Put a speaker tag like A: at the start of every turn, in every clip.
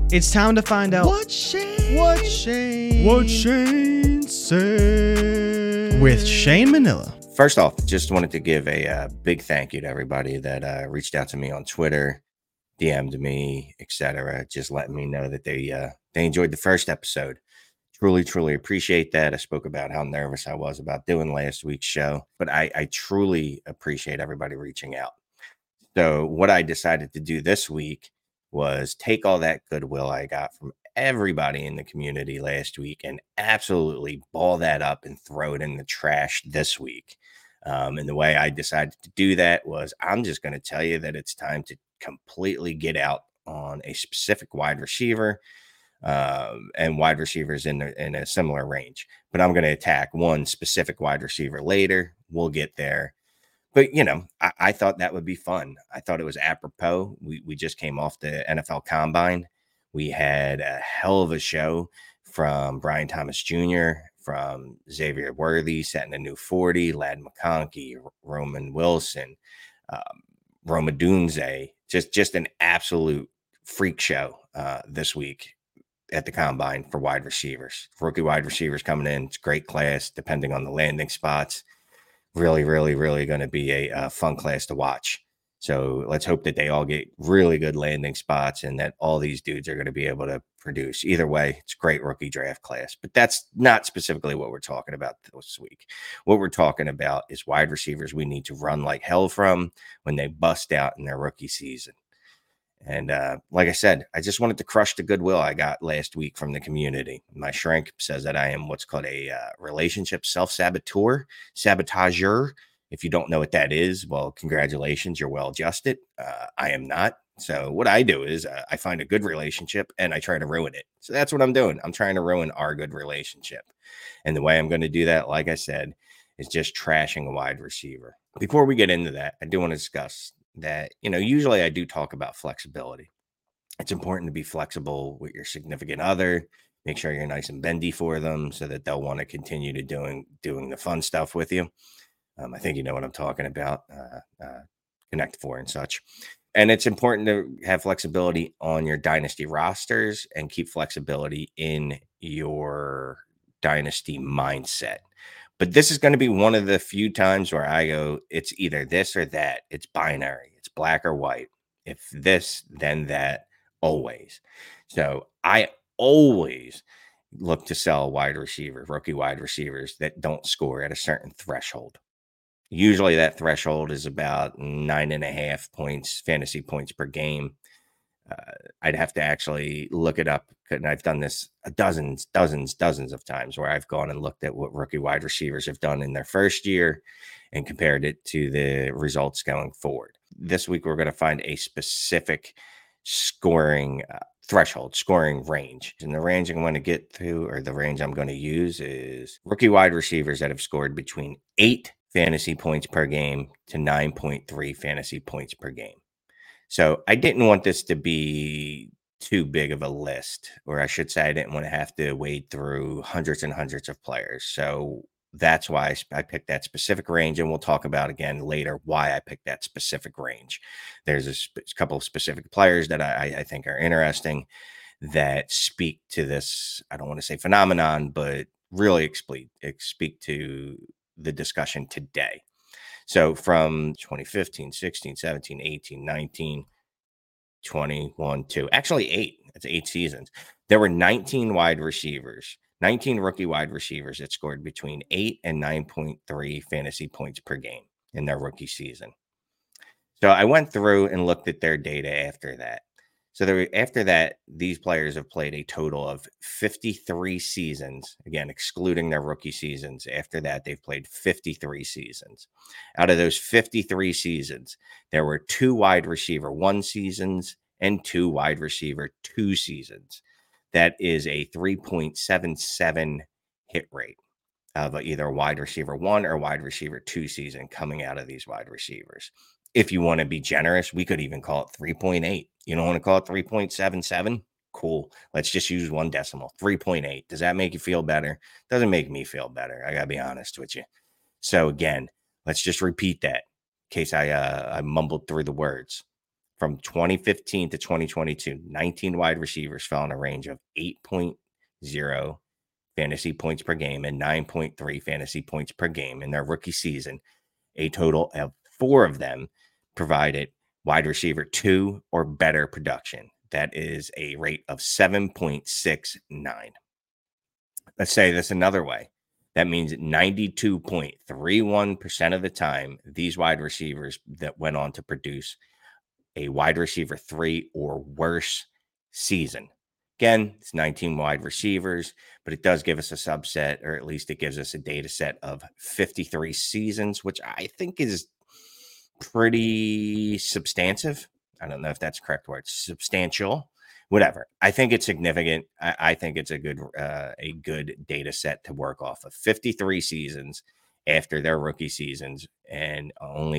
A: It's time to find out
B: What Shane said
A: with Shane Manila.
C: First off, just wanted to give a big thank you to everybody that reached out to me on Twitter, DM'd me, etc. Just letting me know that they enjoyed the first episode. Truly appreciate that. I spoke about how nervous I was about doing last week's show, but I truly appreciate everybody reaching out. So what I decided to do this week was take all that goodwill I got from everybody in the community last week and absolutely ball that up and throw it in the trash this week. And the way I decided to do that was I'm just going to tell you that it's time to completely get out on a specific wide receiver and wide receivers in a similar range. But I'm going to attack one specific wide receiver later. We'll get there. But, you know, I thought that would be fun. I thought it was apropos. We just came off the NFL Combine. We had a hell of a show from Brian Thomas Jr., from Xavier Worthy, setting a new 40, Ladd McConkey, Roman Wilson, Roma Dunze. Just an absolute freak show this week at the Combine for wide receivers. Rookie wide receivers coming in. It's a great class, depending on the landing spots. Really going to be a fun class to watch. So let's hope that they all get really good landing spots and that all these dudes are going to be able to produce. Either way, it's a great rookie draft class. But that's not specifically what we're talking about this week. What we're talking about is wide receivers we need to run like hell from when they bust out in their rookie season. And like I said, I just wanted to crush the goodwill I got last week from the community. My shrink says that I am what's called a relationship self-saboteur, sabotager. If you don't know what that is, well, congratulations, you're well adjusted. I am not. So what I do is I find a good relationship and I try to ruin it. So that's what I'm doing. I'm trying to ruin our good relationship. And the way I'm going to do that, like I said, is just trashing a wide receiver. Before we get into that, I do want to discuss that, you know, usually I do talk about flexibility. It's important to be flexible with your significant other. Make sure you're nice and bendy for them so that they'll want to continue to doing the fun stuff with you. I think you know what I'm talking about, Connect Four and such. And it's important to have flexibility on your dynasty rosters and keep flexibility in your dynasty mindset. But this is going to be one of the few times where I go, it's either this or that. It's binary. It's black or white. If this, then that, always. So I always look to sell wide receivers, rookie wide receivers that don't score at a certain threshold. Usually that threshold is about 9.5 points, fantasy points per game. I'd have to actually look it up, and I've done this dozens of times where I've gone and looked at what rookie wide receivers have done in their first year and compared it to the results going forward. This week, we're going to find a specific scoring threshold, scoring range. And the range I'm going to get to, or the range I'm going to use, is rookie wide receivers that have scored between 8 fantasy points per game to 9.3 fantasy points per game. So I didn't want this to be too big of a list, or I should say I didn't want to have to wade through hundreds and hundreds of players. So that's why I picked that specific range, and we'll talk about again later why I picked that specific range. There's a couple of specific players that I think are interesting that speak to this, I don't want to say phenomenon, but really speak to the discussion today. So from 2015, 16, 17, 18, 19, 21, 2, actually 8. That's 8 seasons. There were 19 wide receivers, 19 rookie wide receivers that scored between 8 and 9.3 fantasy points per game in their rookie season. So I went through and looked at their data after that. So after that, these players have played a total of 53 seasons, again, excluding their rookie seasons. After that, they've played 53 seasons. Out of those 53 seasons, there were 2 wide receiver 1 seasons and 2 wide receiver 2 seasons. That is a 3.77 hit rate of either wide receiver 1 or wide receiver 2 season coming out of these wide receivers. If you want to be generous, we could even call it 3.8. You don't want to call it 3.77? Cool. Let's just use one decimal, 3.8. Does that make you feel better? Doesn't make me feel better. I got to be honest with you. So again, let's just repeat that in case I mumbled through the words. from 2015 to 2022, 19 wide receivers fell in a range of 8.0 fantasy points per game and 9.3 fantasy points per game in their rookie season. A total of 4 of them provided wide receiver 2 or better production. That is a rate of 7.69. Let's say this another way. That means 92.31% of the time, these wide receivers that went on to produce a wide receiver 3 or worse season. Again, it's 19 wide receivers, but it does give us a subset, or at least it gives us a data set of 53 seasons, which I think is pretty substantive. I don't know if that's the correct word. Substantial, whatever. I think it's significant. I think it's a good data set to work off of. 53 seasons after their rookie seasons, and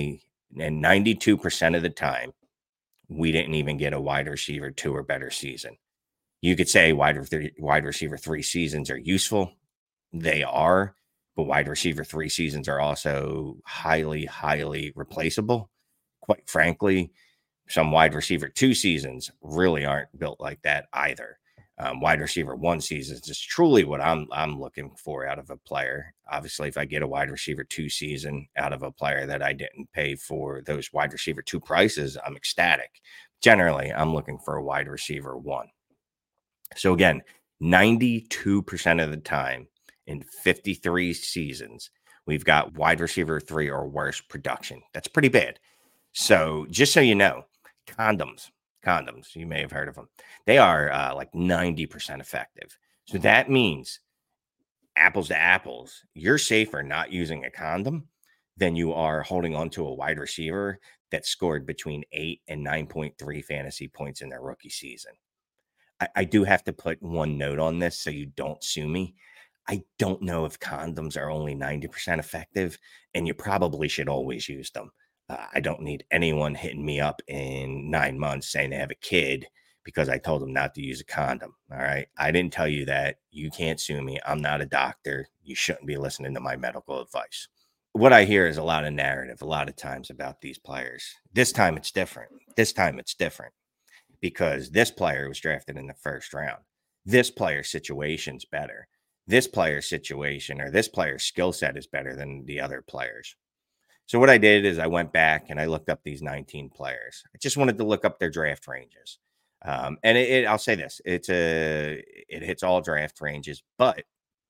C: 92% of the time, we didn't even get a wide receiver 2 or better season. You could say wide receiver 3 seasons are useful. They are, but wide receiver 3 seasons are also highly, highly replaceable. Quite frankly, some wide receiver 2 seasons really aren't built like that either. Wide receiver 1 seasons is truly what I'm looking for out of a player. Obviously, if I get a wide receiver 2 season out of a player that I didn't pay for those wide receiver 2 prices, I'm ecstatic. Generally, I'm looking for a wide receiver 1. So again, 92% of the time in 53 seasons, we've got wide receiver 3 or worse production. That's pretty bad. So just so you know, condoms, you may have heard of them. They are like 90% effective. So that means apples to apples, you're safer not using a condom than you are holding on to a wide receiver that scored between 8 and 9.3 fantasy points in their rookie season. I do have to put one note on this so you don't sue me. I don't know if condoms are only 90% effective, and you probably should always use them. I don't need anyone hitting me up in 9 months saying they have a kid because I told them not to use a condom. All right. I didn't tell you that. You can't sue me. I'm not a doctor. You shouldn't be listening to my medical advice. What I hear is a lot of narrative, a lot of times about these players. This time it's different. Because this player was drafted in the first round. This player's situation's better. This player's situation or this player's skill set is better than the other players. So what I did is I went back and I looked up these 19 players. I just wanted to look up their draft ranges. And I'll say this, it hits all draft ranges, but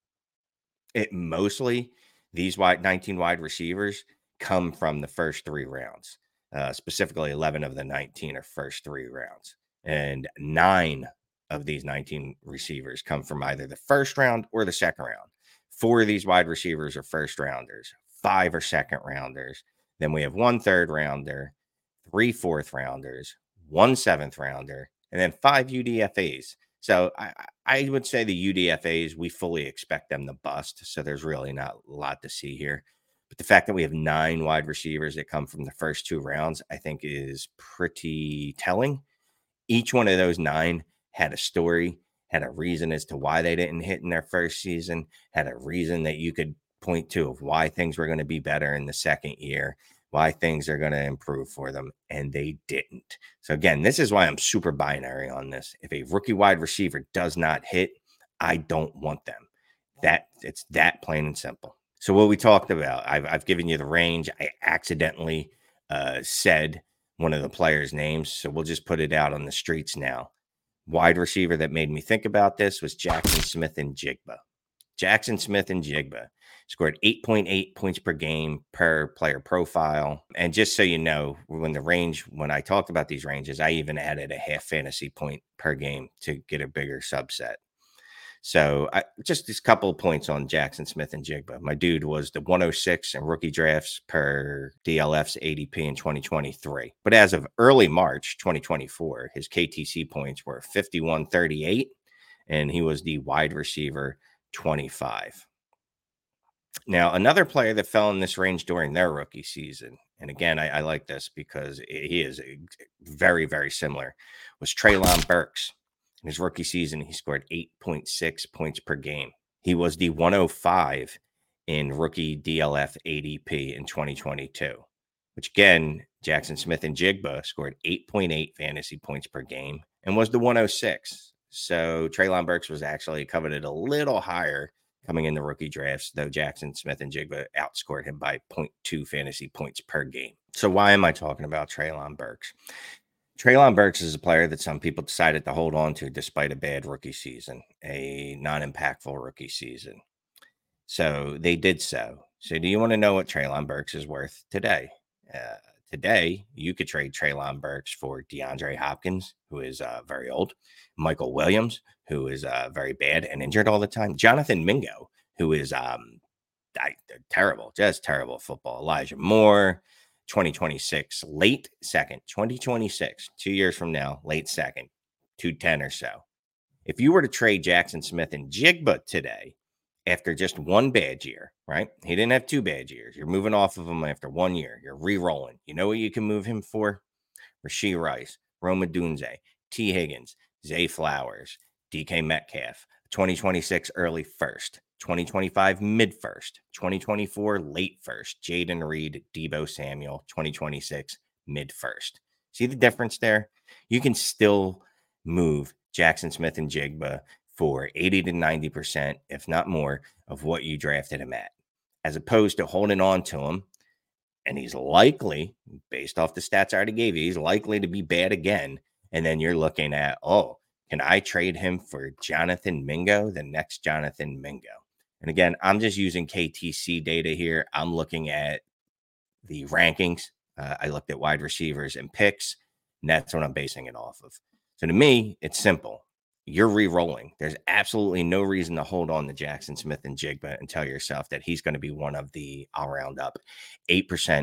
C: it mostly, these 19 wide receivers come from the first 3 rounds. Specifically 11 of the 19 are first 3 rounds, and 9 of these 19 receivers come from either the first round or the second round. 4 of these wide receivers are first rounders, 5 are second rounders. Then we have 1 third rounder, 3 fourth rounders, 1 7th rounder, and then 5 UDFAs. So I would say the UDFAs, we fully expect them to bust. So there's really not a lot to see here. But the fact that we have 9 wide receivers that come from the first 2 rounds, I think is pretty telling. Each one of those 9 had a story, had a reason as to why they didn't hit in their first season, had a reason that you could point to of why things were going to be better in the second year, why things are going to improve for them, and they didn't. So again, this is why I'm super binary on this. If a rookie wide receiver does not hit, I don't want them. It's that plain and simple. So what we talked about, I've given you the range. I accidentally said one of the players' names, so we'll just put it out on the streets now. Wide receiver that made me think about this was Jackson Smith-Njigba. Jackson Smith-Njigba scored 8.8 points per game per player profile. And just so you know, when I talked about these ranges, I even added a half fantasy point per game to get a bigger subset. So just this couple of points on Jackson Smith-Njigba. My dude was the 106 in rookie drafts per DLF's ADP in 2023. But as of early March 2024, his KTC points were 51.38, and he was the wide receiver 25. Now, another player that fell in this range during their rookie season, and again, I like this because he is very, very similar, was Treylon Burks. In his rookie season, he scored 8.6 points per game. He was the 105 in rookie DLF ADP in 2022. which again, Jackson Smith and Jigba scored 8.8 fantasy points per game and was the 106. So Treylon Burks was actually coveted a little higher coming in the rookie drafts, though Jackson Smith and Jigba outscored him by 0.2 fantasy points per game. So why am I talking about Treylon Burks? Treylon Burks is a player that some people decided to hold on to despite a bad rookie season, a non-impactful rookie season. So they did so. So do you want to know what Treylon Burks is worth today? Today, you could trade Treylon Burks for DeAndre Hopkins, who is very old, Michael Williams, who is very bad and injured all the time, Jonathan Mingo, who is terrible, just terrible football, Elijah Moore, 2026, late second, 2026, 2 years from now, late second, 210 or so. If you were to trade Jackson Smith and Jigba today, after just one bad year, right? He didn't have 2 bad years. You're moving off of him after 1 year. You're re-rolling. You know what you can move him for? Rashee Rice, Rome Odunze, T. Higgins, Zay Flowers, DK Metcalf, 2026 early first, 2025 mid first, 2024 late first, Jaden Reed, Deebo Samuel, 2026 mid first. See the difference there? You can still move Jackson Smith and Jigba for 80 to 90%, if not more, of what you drafted him at, as opposed to holding on to him. And he's likely, based off the stats I already gave you, he's likely to be bad again. And then you're looking at, oh, can I trade him for Jonathan Mingo, the next Jonathan Mingo? And again, I'm just using KTC data here. I'm looking at the rankings. I looked at wide receivers and picks, and that's what I'm basing it off of. So to me, it's simple. You're re-rolling. There's absolutely no reason to hold on to Jackson Smith and Jigba and tell yourself that he's going to be one of the, I'll round up, 8%.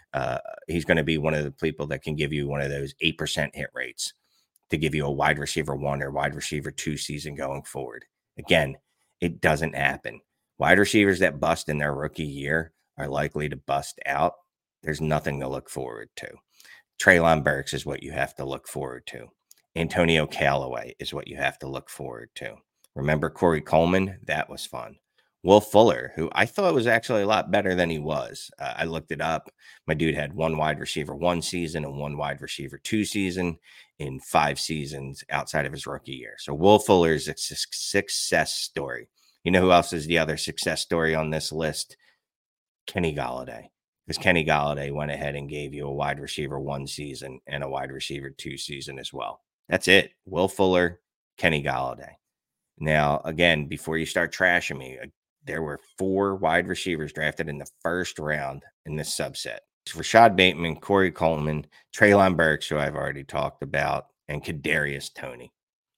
C: He's going to be one of the people that can give you one of those 8% hit rates to give you a wide receiver 1 or wide receiver 2 season going forward. Again, it doesn't happen. Wide receivers that bust in their rookie year are likely to bust out. There's nothing to look forward to. Treylon Burks is what you have to look forward to. Antonio Callaway is what you have to look forward to. Remember Corey Coleman? That was fun. Will Fuller, who I thought was actually a lot better than he was. I looked it up. My dude had 1 wide receiver 1 season and 1 wide receiver 2 season in 5 seasons outside of his rookie year. So Will Fuller is a success story. You know who else is the other success story on this list? Kenny Golladay. Because Kenny Golladay went ahead and gave you a wide receiver 1 season and a wide receiver 2 season as well. That's it. Will Fuller, Kenny Golladay. Now, again, before you start trashing me, there were 4 wide receivers drafted in the first round in this subset. It's Rashad Bateman, Corey Coleman, Treylon Burks, who I've already talked about, and Kadarius Toney.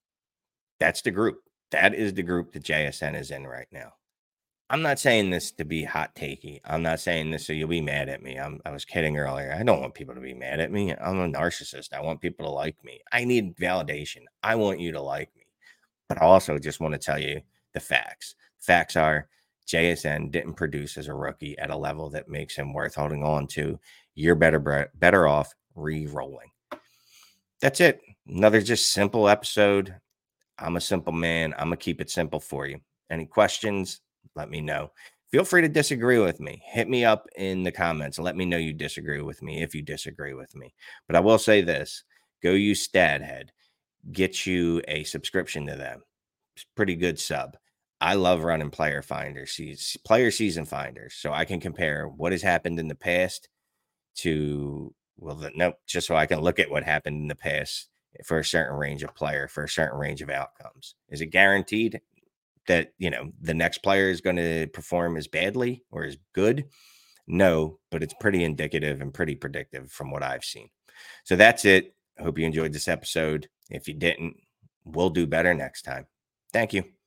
C: That's the group. That is the group that JSN is in right now. I'm not saying this to be hot takey. I'm not saying this so you'll be mad at me. I was kidding earlier. I don't want people to be mad at me. I'm a narcissist. I want people to like me. I need validation. I want you to like me. But I also just want to tell you the facts. Facts are JSN didn't produce as a rookie at a level that makes him worth holding on to. You're better off re-rolling. That's it. Another just simple episode. I'm a simple man. I'm going to keep it simple for you. Any questions? Let me know. Feel free to disagree with me. Hit me up in the comments and let me know you disagree with me if you disagree with me. But I will say this. Go use StatHead. Get you a subscription to them. It's pretty good sub. I love running player season finders, so I can compare what has happened in the past to, just so I can look at what happened in the past for a certain range of player, for a certain range of outcomes. Is it guaranteed that, the next player is going to perform as badly or as good? No, but it's pretty indicative and pretty predictive from what I've seen. So that's it. I hope you enjoyed this episode. If you didn't, we'll do better next time. Thank you.